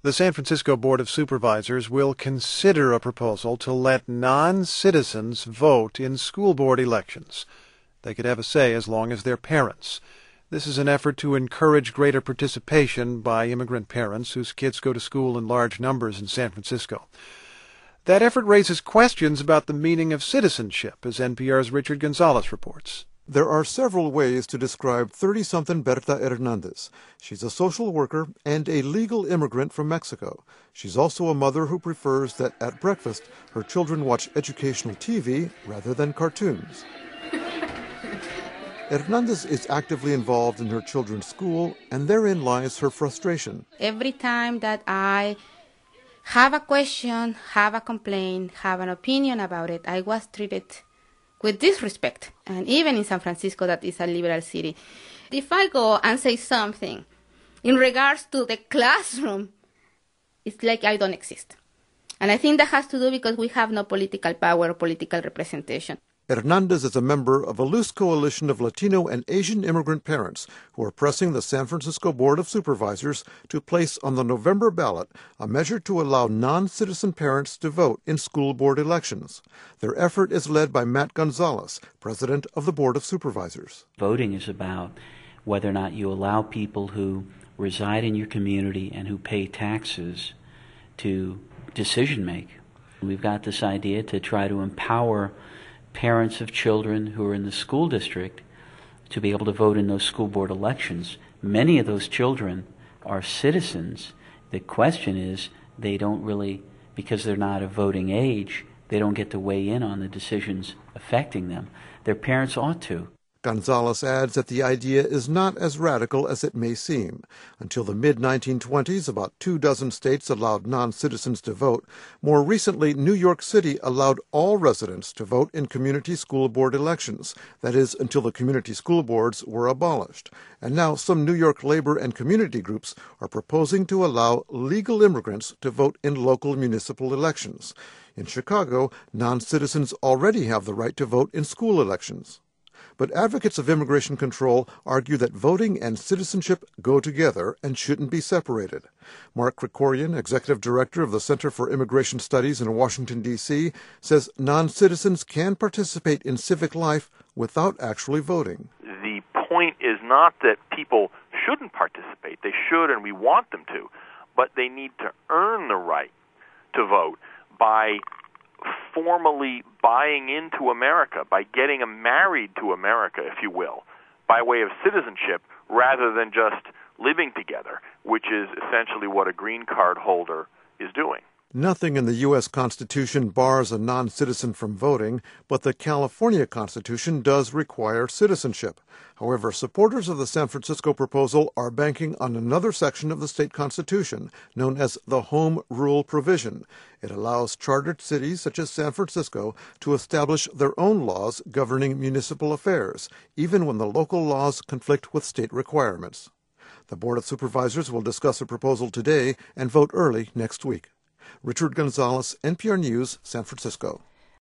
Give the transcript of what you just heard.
The San Francisco Board of Supervisors will consider a proposal to let non-citizens vote in school board elections. They could have a say as long as they're parents. This is an effort to encourage greater participation by immigrant parents whose kids go to school in large numbers in San Francisco. That effort raises questions about the meaning of citizenship, as NPR's Richard Gonzalez reports. There are several ways to describe 30-something Berta Hernandez. She's a social worker and a legal immigrant from Mexico. She's also a mother who prefers that at breakfast her children watch educational TV rather than cartoons. Hernandez is actively involved in her children's school, and therein lies her frustration. Every time that I have a question, have a complaint, have an opinion about it, I was treated with disrespect. And even in San Francisco, that is a liberal city. If I go and say something in regards to the classroom, it's like I don't exist. And I think that has to do because we have no political power or political representation. Hernandez is a member of a loose coalition of Latino and Asian immigrant parents who are pressing the San Francisco Board of Supervisors to place on the November ballot a measure to allow non-citizen parents to vote in school board elections. Their effort is led by Matt Gonzalez, president of the Board of Supervisors. Voting is about whether or not you allow people who reside in your community and who pay taxes to decision make. We've got this idea to try to empower parents of children who are in the school district to be able to vote in those school board elections. Many of those children are citizens. The question is, they don't really, because they're not of voting age, they don't get to weigh in on the decisions affecting them. Their parents ought to. Gonzalez adds that the idea is not as radical as it may seem. Until the mid-1920s, about 24 states allowed non-citizens to vote. More recently, New York City allowed all residents to vote in community school board elections. That is, until the community school boards were abolished. And now some New York labor and community groups are proposing to allow legal immigrants to vote in local municipal elections. In Chicago, non-citizens already have the right to vote in school elections. But advocates of immigration control argue that voting and citizenship go together and shouldn't be separated. Mark Krikorian, executive director of the Center for Immigration Studies in Washington, D.C., says non-citizens can participate in civic life without actually voting. The point is not that people shouldn't participate. They should, and we want them to. But they need to earn the right to vote by formally buying into America, by getting married to America, if you will, by way of citizenship rather than just living together, which is essentially what a green card holder is doing. Nothing in the U.S. Constitution bars a non-citizen from voting, but the California Constitution does require citizenship. However, supporters of the San Francisco proposal are banking on another section of the state constitution, known as the Home Rule Provision. It allows chartered cities such as San Francisco to establish their own laws governing municipal affairs, even when the local laws conflict with state requirements. The Board of Supervisors will discuss a proposal today and vote early next week. Richard Gonzalez, NPR News, San Francisco.